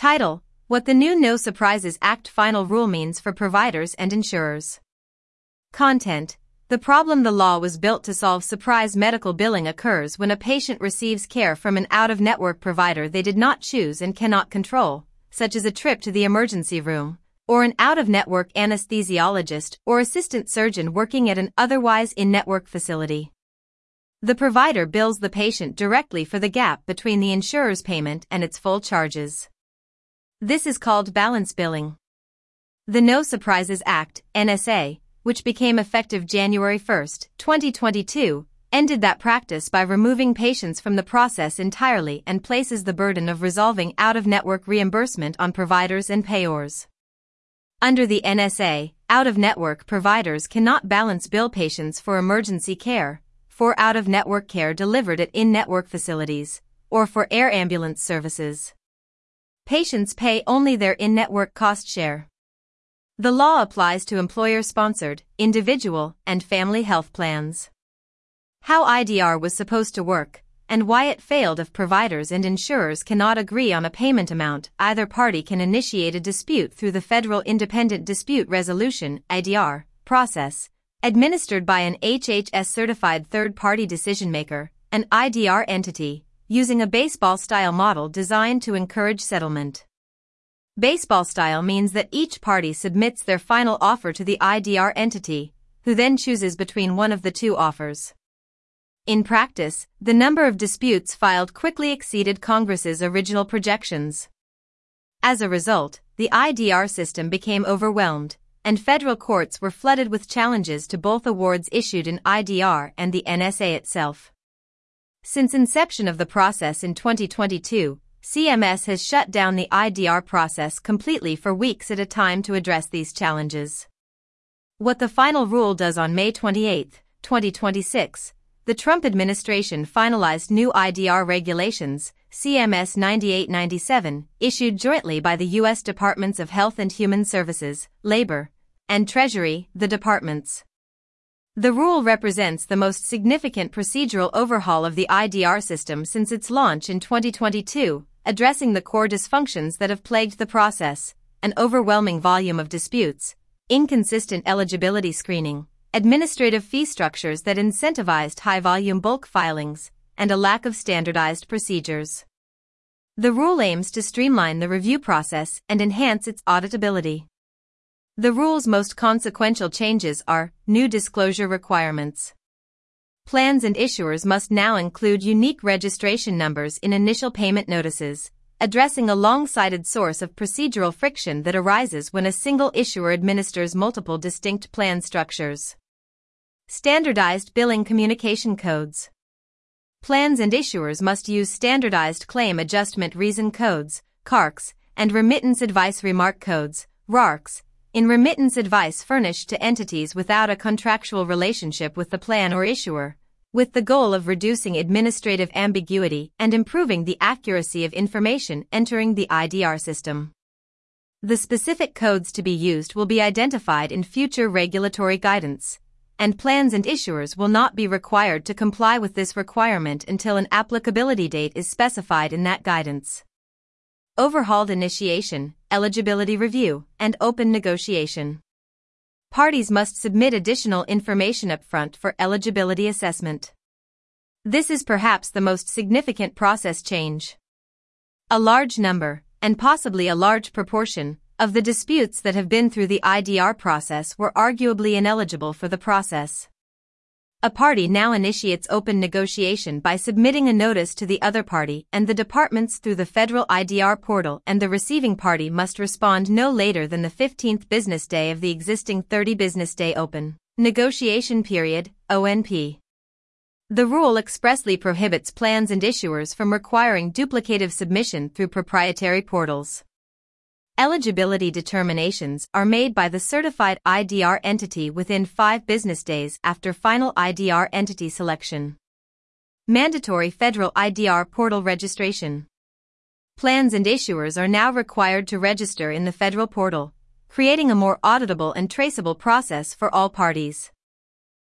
Title: What the new No Surprises Act final rule means for providers and insurers. Content: The problem: the law was built to solve. Surprise medical billing occurs when a patient receives care from an out-of-network provider they did not choose and cannot control, such as a trip to the emergency room, or an out-of-network anesthesiologist or assistant surgeon working at an otherwise in-network facility. The provider bills the patient directly for the gap between the insurer's payment and its full charges. This is called balance billing. The No Surprises Act, NSA, which became effective January 1, 2022, ended that practice by removing patients from the process entirely and places the burden of resolving out-of-network reimbursement on providers and payors. Under the NSA, out-of-network providers cannot balance bill patients for emergency care, for out-of-network care delivered at in-network facilities, or for air ambulance services. Patients pay only their in-network cost share. The law applies to employer-sponsored, individual, and family health plans. How IDR was supposed to work, and why it failed. If providers and insurers cannot agree on a payment amount, either party can initiate a dispute through the Federal Independent Dispute Resolution (IDR) process, administered by an HHS-certified third-party decision-maker, an IDR entity, using a baseball-style model designed to encourage settlement. Baseball style means that each party submits their final offer to the IDR entity, who then chooses between one of the two offers. In practice, the number of disputes filed quickly exceeded Congress's original projections. As a result, the IDR system became overwhelmed, and federal courts were flooded with challenges to both awards issued in IDR and the NSA itself. Since inception of the process in 2022, CMS has shut down the IDR process completely for weeks at a time to address these challenges. What the final rule does: on May 28, 2026, the Trump administration finalized new IDR regulations, CMS 9897, issued jointly by the U.S. Departments of Health and Human Services, Labor, and Treasury, the departments. The rule represents the most significant procedural overhaul of the IDR system since its launch in 2022, addressing the core dysfunctions that have plagued the process: an overwhelming volume of disputes, inconsistent eligibility screening, administrative fee structures that incentivized high-volume bulk filings, and a lack of standardized procedures. The rule aims to streamline the review process and enhance its auditability. The rule's most consequential changes are new disclosure requirements. Plans and issuers must now include unique registration numbers in initial payment notices, addressing a long-cited source of procedural friction that arises when a single issuer administers multiple distinct plan structures. Standardized billing communication codes. Plans and issuers must use standardized claim adjustment reason codes, CARCs, and remittance advice remark codes, RARCs, in remittance advice furnished to entities without a contractual relationship with the plan or issuer, with the goal of reducing administrative ambiguity and improving the accuracy of information entering the IDR system. The specific codes to be used will be identified in future regulatory guidance, and plans and issuers will not be required to comply with this requirement until an applicability date is specified in that guidance. Overhauled initiation, eligibility review, and open negotiation. Parties must submit additional information upfront for eligibility assessment. This is perhaps the most significant process change. A large number, and possibly a large proportion, of the disputes that have been through the IDR process were arguably ineligible for the process. A party now initiates open negotiation by submitting a notice to the other party and the departments through the federal IDR portal, and the receiving party must respond no later than the 15th business day of the existing 30 business day open negotiation period, ONP. The rule expressly prohibits plans and issuers from requiring duplicative submission through proprietary portals. Eligibility determinations are made by the certified IDR entity within 5 business days after final IDR entity selection. Mandatory federal IDR portal registration. Plans and issuers are now required to register in the federal portal, creating a more auditable and traceable process for all parties.